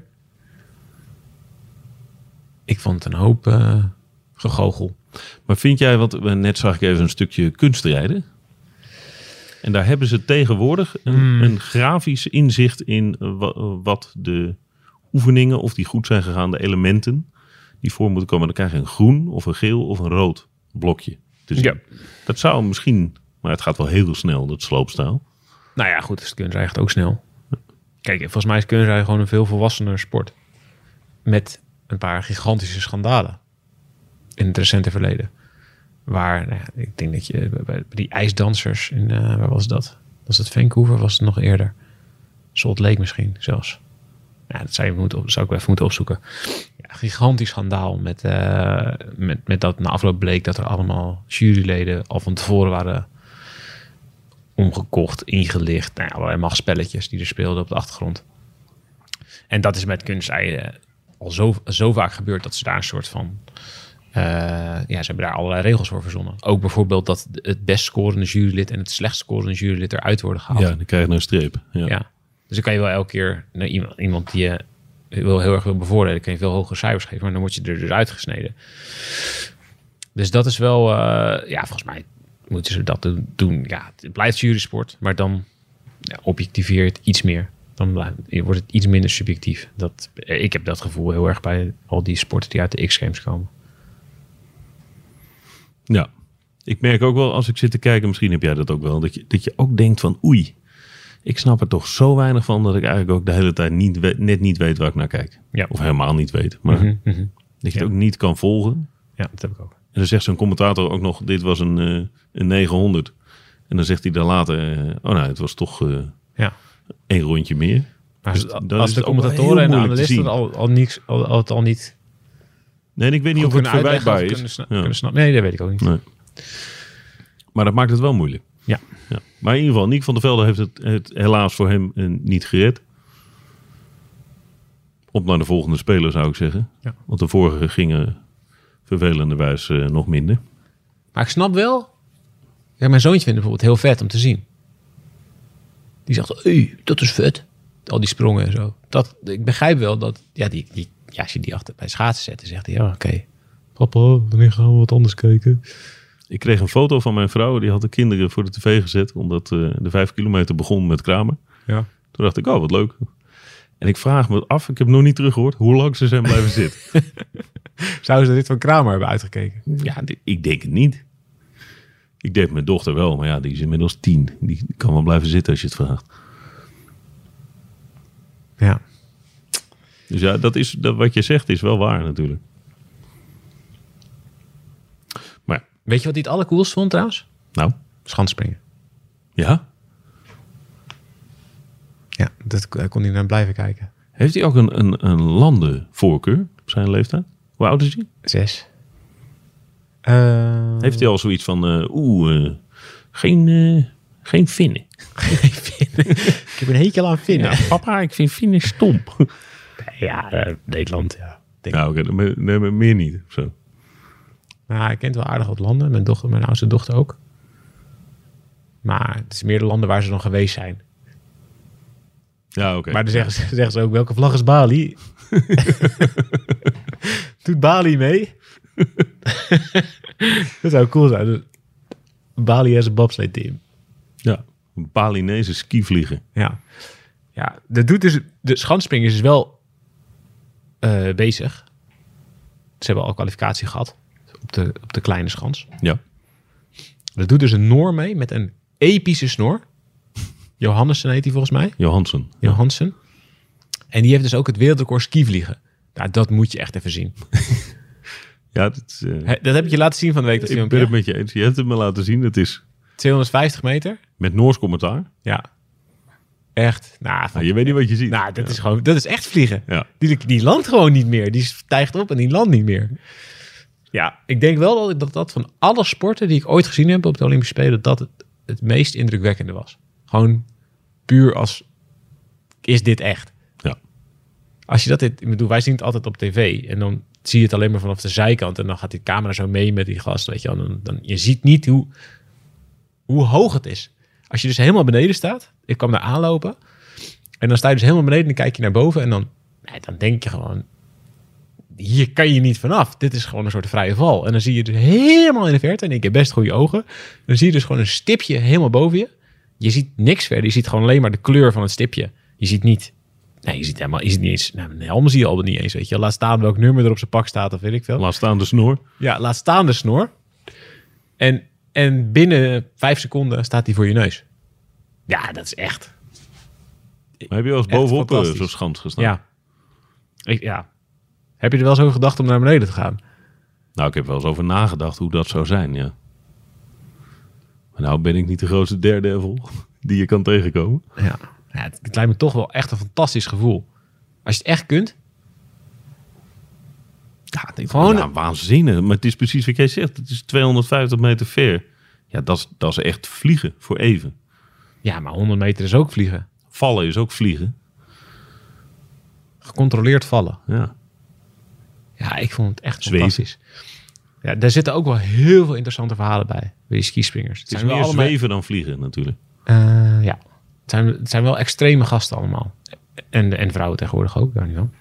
ik vond het een hoop gegoochel.
Maar vind jij, want net zag ik even een stukje kunstrijden. En daar hebben ze tegenwoordig een grafisch inzicht in wat de oefeningen, of die goed zijn gegaan, de elementen die voor moeten komen. Dan krijg je een groen of een geel of een rood blokje te zien. Ja. Dat zou misschien, maar het gaat wel heel snel, dat sloopstijl.
Nou ja, goed, dus kunstrijden gaat ook snel. Kijk, volgens mij is kunstrijden gewoon een veel volwassener sport. Met een paar gigantische schandalen in het recente verleden. Waar, nou ja, ik denk dat je bij die ijsdansers in, waar was dat? Was het Vancouver? Was het nog eerder? Salt Lake misschien zelfs. Ja, dat zou ik wel even moeten opzoeken. Ja, gigantisch schandaal met dat na afloop bleek dat er allemaal juryleden al van tevoren waren omgekocht, ingelicht. Nou ja, allerlei machtspelletjes die er speelden op de achtergrond. En dat is met kunstrijden al zo vaak gebeurd dat ze daar een soort van... ze hebben daar allerlei regels voor verzonnen. Ook bijvoorbeeld dat het best scorende jurylid en het slecht scorende jurylid eruit worden gehaald.
Ja, dan krijg je een streep. Ja.
Dus dan kan je wel elke keer iemand die je heel erg wil bevoordelen, kan je veel hogere cijfers geven, maar dan word je er dus uitgesneden. Dus dat is wel, volgens mij moeten ze dat doen. Ja, het blijft jurysport, maar dan objectiveer het iets meer. Dan wordt het iets minder subjectief. Ik heb dat gevoel heel erg bij al die sporten die uit de X-Games komen.
Ja, ik merk ook wel als ik zit te kijken, misschien heb jij dat ook wel, dat je ook denkt van oei, ik snap er toch zo weinig van dat ik eigenlijk ook de hele tijd net niet weet waar ik naar kijk. Ja. Of helemaal niet weet. Maar dat je het ook niet kan volgen.
Ja, dat heb ik ook.
En dan zegt zo'n commentator ook nog, dit was een 900. En dan zegt hij dan later, het was toch één rondje meer.
Maar dus als de commentatoren en de analisten al niet...
Nee, ik weet niet of het verwijtbaar is.
Kunnen snappen. Nee, dat weet ik ook niet. Nee.
Maar dat maakt het wel moeilijk. Ja. Maar in ieder geval, Niek van der Velde heeft het helaas voor hem niet gered. Op naar de volgende speler, zou ik zeggen.
Ja.
Want de vorige gingen vervelenderwijs nog minder.
Maar ik snap wel... Ja, mijn zoontje vindt het bijvoorbeeld heel vet om te zien. Die zegt, dat is vet. Al die sprongen en zo. Ik begrijp wel dat... Ja, als je die achter bij schaatsen zet, dan zegt hij... Ja, oké. Papa, wanneer gaan we wat anders kijken?
Ik kreeg een foto van mijn vrouw. Die had de kinderen voor de tv gezet. Omdat de 5 kilometer begon met Kramer.
Ja.
Toen dacht ik, wat leuk. En ik vraag me af, ik heb nog niet teruggehoord... hoe lang ze zijn blijven zitten.
Zouden ze dit van Kramer hebben uitgekeken?
Ja, ik denk het niet. Ik deed mijn dochter wel, maar ja, die is inmiddels 10. Die kan wel blijven zitten als je het vraagt.
Ja.
Dus ja, wat je zegt is wel waar natuurlijk. Maar
Weet je wat hij het allercoolst vond trouwens?
nou,
Schanspringen.
ja.
Ja, dat kon hij naar blijven kijken.
Heeft hij ook een landenvoorkeur op zijn leeftijd? Hoe oud is hij?
6.
Heeft hij al zoiets van, geen vinnen?
Ik heb een hekel aan vinnen.
Ja, papa, ik vind vinnen stomp.
Ja, Nederland, ja.
Ja, oké, nee, meer niet. Of zo.
Nou, hij kent wel aardig wat landen. Mijn oudste dochter ook. Maar het is meer de landen waar ze nog geweest zijn.
Ja, oké.
Maar dan zeggen ze ook, welke vlag is Bali? Doet Bali mee? Dat zou cool zijn. Bali has een bobsleigh team.
Ja, een Balinese skivliegen.
Ja. Ja, dat doet dus... De schanspringers is wel bezig. Ze hebben al kwalificatie gehad. Op de kleine schans.
Ja.
Dat doet dus een Noor mee met een epische snor. Johannessen heet hij volgens mij.
Johansen.
Johansen. En die heeft dus ook het wereldrecord skivliegen. Nou, dat moet je echt even zien.
Ja, dat
Dat heb ik je laten zien van de week. Dat
ik
filmpje.
ben het met je eens. Je hebt het me laten zien. Het is
250 meter.
met Noors commentaar.
Ja. Echt.
Nou, je weet niet wat je ziet.
Nou, dat is echt vliegen.
Ja.
Die landt gewoon niet meer. Die stijgt op en die landt niet meer. Ja, ik denk wel dat van alle sporten die ik ooit gezien heb op de Olympische Spelen, dat het meest indrukwekkende was. Gewoon puur als, is dit echt?
Ja.
Als je ik bedoel, wij zien het altijd op tv en dan zie je het alleen maar vanaf de zijkant en dan gaat die camera zo mee met die gast, weet je wel. Dan je ziet niet hoe hoog het is. Als je dus helemaal beneden staat, ik kwam daar aanlopen en dan sta je dus helemaal beneden en dan kijk je naar boven en dan denk je gewoon, hier kan je niet vanaf. Dit is gewoon een soort vrije val. En dan zie je dus helemaal in de verte, en ik heb best goede ogen, dan zie je dus gewoon een stipje helemaal boven je. Je ziet niks verder. Je ziet gewoon alleen maar de kleur van het stipje. Je ziet niet... Nee, je ziet niet eens... Nou, een helm zie je al niet eens, weet je. Laat staan welk nummer er op zijn pak staat, of weet ik veel.
Laat staan de snor.
Ja, laat staan de snor. En binnen 5 seconden staat hij voor je neus. Ja, dat is echt...
Maar heb je wel eens
Echt
bovenop
fantastisch.
zo'n schans gestaan?
Ja. Heb je er wel eens over gedacht om naar beneden te gaan?
Nou, ik heb wel eens over nagedacht hoe dat zou zijn, ja. Maar nou ben ik niet de grootste daredevil die je kan tegenkomen.
Ja. Het lijkt me toch wel echt een fantastisch gevoel. Als je het echt kunt.
Ja,
Gewoon-
ja, waanzinnig. Maar het is precies wat jij zegt. Het is 250 meter ver. Ja, dat is echt vliegen voor even.
Ja, maar 100 meter is ook vliegen.
Vallen is ook vliegen.
Gecontroleerd vallen.
Ja.
Ja, ik vond het echt
Zweven.
fantastisch. Ja, daar zitten ook wel heel veel interessante verhalen bij die skispringers.
Het is meer zweven dan vliegen natuurlijk.
Ja, het zijn wel extreme gasten allemaal. En vrouwen tegenwoordig ook, daar niet van.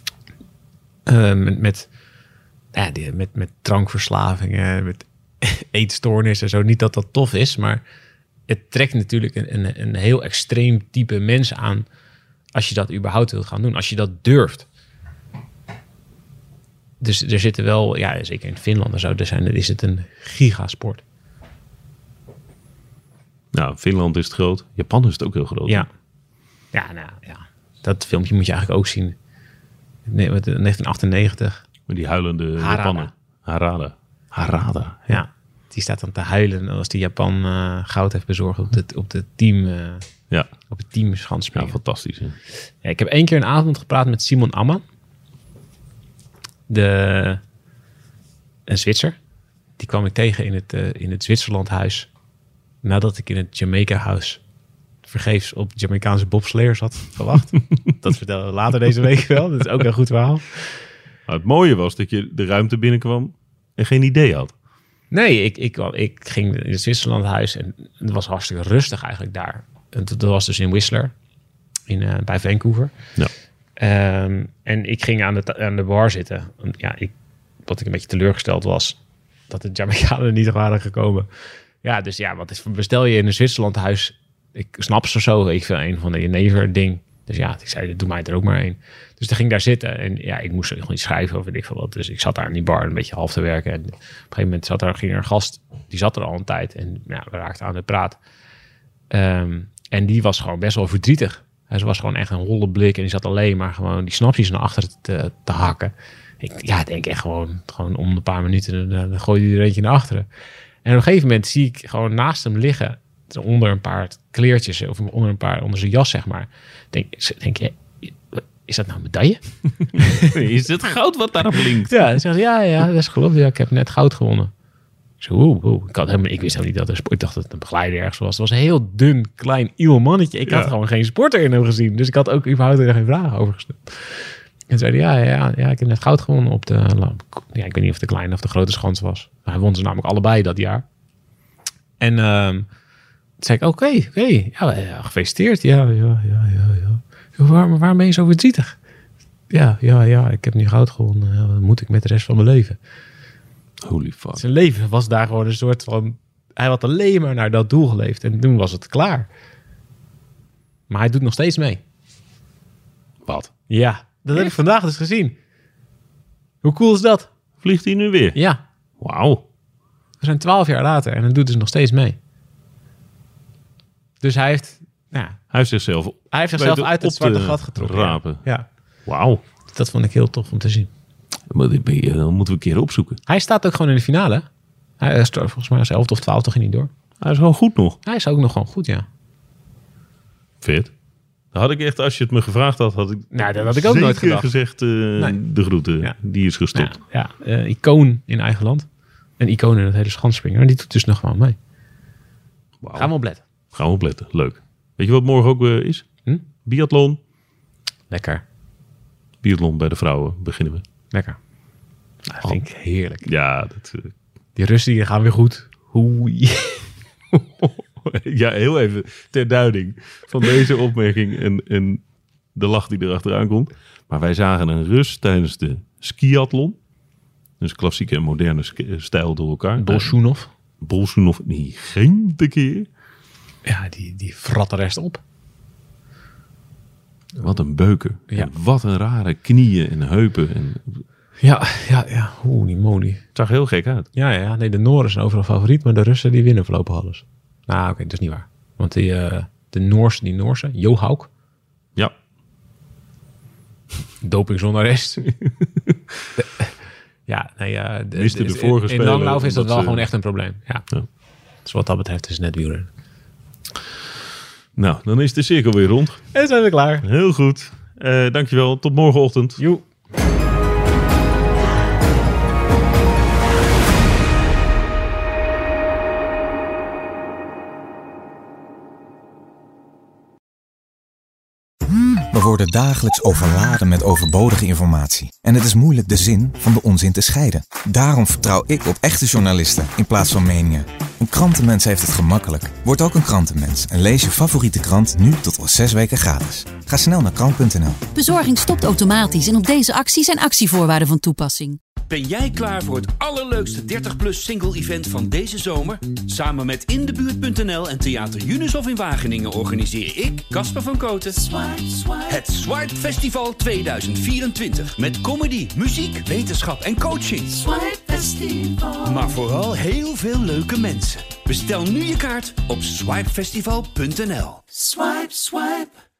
Met drankverslavingen, met eetstoornissen en zo. Niet dat dat tof is, maar het trekt natuurlijk een heel extreem type mensen aan als je dat überhaupt wilt gaan doen. Als je dat durft. Dus er zitten wel, ja, zeker in Finland en zo, is het een gigasport.
Nou, Finland is het groot. Japan is het ook heel groot.
Ja. Ja. Dat filmpje moet je eigenlijk ook zien. 1998.
Met die huilende
Harada.
Japaner. Harada.
Ja. Die staat dan te huilen als die Japan goud heeft bezorgd op het team.
Ja.
Op het team
Ja,
schansspringen.
fantastisch. Hè?
Ja, ik heb 1 keer een avond gepraat met Simon Amman. Een Zwitser. Die kwam ik tegen in het Zwitserlandhuis. Nadat ik in het Jamaica-huis vergeefs op Jamaicaanse bobsleiers had gewacht. Dat vertellen we later deze week wel. Dat is ook een goed verhaal.
Maar het mooie was dat je de ruimte binnenkwam en geen idee had.
Nee, ik ging in het Zwitserlandhuis en het was hartstikke rustig eigenlijk daar. En dat was dus in Whistler, bij Vancouver.
Ja.
En ik ging aan de bar zitten. Ja, wat ik een beetje teleurgesteld was, dat de Jamaicanen niet waren gekomen. Ja, dus ja, wat bestel je in een Zwitserlandhuis? Ik snap ze zo, ik vind een van de jenever ding. Dus ja, ik zei, doe mij er ook maar één. Dus toen ging ik daar zitten en ja, ik moest gewoon iets schrijven of weet ik veel wat. Dus ik zat daar in die bar een beetje half te werken. En op een gegeven moment ging er een gast, die zat er al een tijd. En ja, we raakten aan de praat. En die was gewoon best wel verdrietig. Ze was gewoon echt een holle blik en die zat alleen maar gewoon die snapjes naar achteren te hakken. Ik denk echt gewoon om een paar minuten, dan gooi je er eentje naar achteren. En op een gegeven moment zie ik gewoon naast hem liggen, onder een paar kleertjes, of onder zijn jas, zeg maar. Denk je, is dat nou een medaille?
Is het goud wat daarop blinkt?
Ja, hij zegt, ja, dat is geloof. Ja, ik heb net goud gewonnen. Ik zei, ik wist helemaal niet dat er sport. Ik dacht dat het een begeleider ergens was. Het was een heel dun, klein, iel mannetje. Ik had gewoon geen sporter in hem gezien. Dus ik had ook überhaupt er geen vragen over gesteld. En zei ja, ik heb net goud gewonnen op de... Ja, ik weet niet of de kleine of de grote schans was. Hij won ze namelijk allebei dat jaar. En toen zei ik, oké. Ja, gefeliciteerd. Ja. Waarom ben je zo verdrietig? Ja, ik heb nu goud gewonnen. Wat moet ik met de rest van mijn leven?
Holy fuck.
Zijn leven was daar gewoon een soort van... Hij had alleen maar naar dat doel geleefd. En toen was het klaar. Maar hij doet nog steeds mee.
Wat?
Ja, dat heb ik vandaag dus gezien. Hoe cool is dat?
Vliegt hij nu weer?
Ja.
Wauw.
We zijn 12 jaar later en hij doet dus nog steeds mee. Dus hij heeft...
Hij heeft zichzelf
uit het zwarte gat getrokken.
Rapen.
Ja.
Wauw.
Dat vond ik heel tof om te zien.
Dan moeten we een keer opzoeken.
Hij staat ook gewoon in de finale. Hij is volgens mij als 11 of 12 toch niet door.
Hij is gewoon goed nog.
Hij is ook nog gewoon goed, ja.
Vet. Dan had ik echt, als je het me gevraagd had, had ik...
Nou, dat had ik ook nooit gedacht.
Gezegd, de groeten, die is gestopt.
Ja, icoon in eigen land. Een icoon in het hele schansspringen. Maar die doet dus nog gewoon mee.
Wow.
Gaan we opletten.
Gaan we opletten. Leuk. Weet je wat morgen ook is? Biathlon.
Lekker.
Biathlon bij de vrouwen beginnen we.
Lekker. Dat vind ik heerlijk.
Ja,
die Russen die gaan weer goed. Hoei.
Ja, heel even ter duiding van deze opmerking en de lach die erachteraan komt. Maar wij zagen een Rus tijdens de skiathlon. Dus klassieke en moderne stijl door elkaar. Bolsjunov, die ging tekeer.
Ja, die vrat de rest op.
Wat een beuken.
Ja.
En wat een rare knieën en heupen. En...
Ja. Holy moly.
Het zag heel gek uit.
Ja. Nee, de Nooren zijn overal favoriet, maar de Russen die winnen voorlopig alles. Nou, oké, dat is niet waar. Want die Noorse, Johauk.
Ja.
Doping zonder rest.
Miste de vorige
in langlauf is dat wel gewoon echt een probleem. Ja. Dus wat dat betreft is het net wielrennen.
Nou, dan is de cirkel weer rond.
En zijn we klaar.
Heel goed. Dankjewel. Tot morgenochtend.
Joe.
We worden dagelijks overladen met overbodige informatie. En het is moeilijk de zin van de onzin te scheiden. Daarom vertrouw ik op echte journalisten in plaats van meningen. Een krantenmens heeft het gemakkelijk. Word ook een krantenmens en lees je favoriete krant nu tot al 6 weken gratis. Ga snel naar krant.nl.
Bezorging stopt automatisch en op deze actie zijn actievoorwaarden van toepassing.
Ben jij klaar voor het allerleukste 30-plus single-event van deze zomer? Samen met Indebuurt.nl en Theater Junushof in Wageningen organiseer ik, Casper van Koten, het Swipe Festival 2024. Met comedy, muziek, wetenschap en coaching.
Swipe Festival.
Maar vooral heel veel leuke mensen. Bestel nu je kaart op swipefestival.nl.
Swipe.